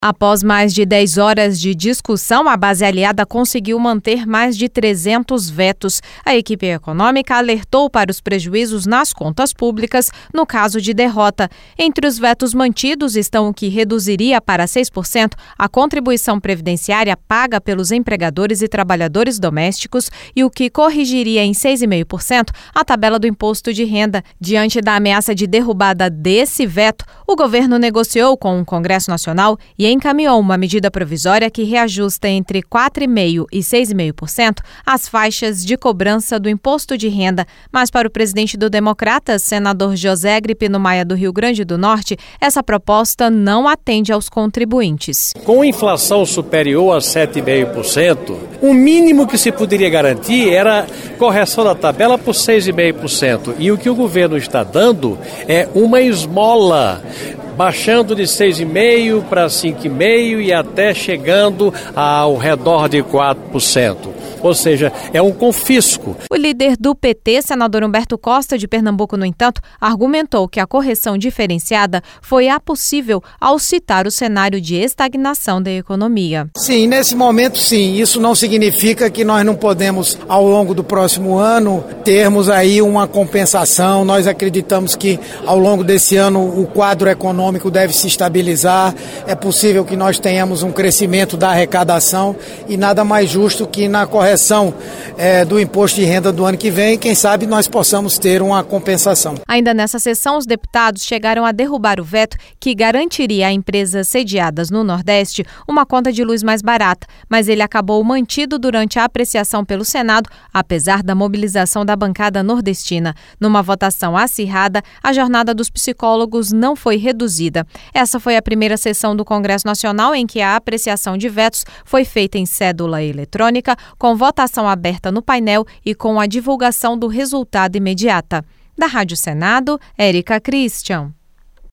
Após mais de 10 horas de discussão, a base aliada conseguiu manter mais de 300 vetos. A equipe econômica alertou para os prejuízos nas contas públicas no caso de derrota. Entre os vetos mantidos estão o que reduziria para 6% a contribuição previdenciária paga pelos empregadores e trabalhadores domésticos e o que corrigiria em 6,5% a tabela do imposto de renda. Diante da ameaça de derrubada desse veto, o governo negociou com o Congresso Nacional e encaminhou uma medida provisória que reajusta entre 4,5% e 6,5% as faixas de cobrança do imposto de renda. Mas para o presidente do Democratas, senador José Agripino Maia do Rio Grande do Norte, essa proposta não atende aos contribuintes. Com inflação superior a 7,5%, o mínimo que se poderia garantir era correção da tabela por 6,5%. E o que o governo está dando é uma esmola, baixando de 6,5% para 5,5% e até chegando ao redor de 4%. Ou seja, é um confisco. O líder do PT, senador Humberto Costa, de Pernambuco, no entanto, argumentou que a correção diferenciada foi possível ao citar o cenário de estagnação da economia. Sim, nesse momento sim. Isso não significa que nós não podemos, ao longo do próximo ano, termos aí uma compensação. Nós acreditamos que ao longo desse ano o quadro econômico deve se estabilizar. É possível que nós tenhamos um crescimento da arrecadação e nada mais justo que na correção do imposto de renda do ano que vem, quem sabe nós possamos ter uma compensação. Ainda nessa sessão, os deputados chegaram a derrubar o veto que garantiria a empresas sediadas no Nordeste uma conta de luz mais barata, mas ele acabou mantido durante a apreciação pelo Senado, apesar da mobilização da bancada nordestina. Numa votação acirrada, a jornada dos psicólogos não foi reduzida. Essa foi a primeira sessão do Congresso Nacional em que a apreciação de vetos foi feita em cédula eletrônica, com votação aberta no painel e com a divulgação do resultado imediata. Da Rádio Senado, Érica Christian.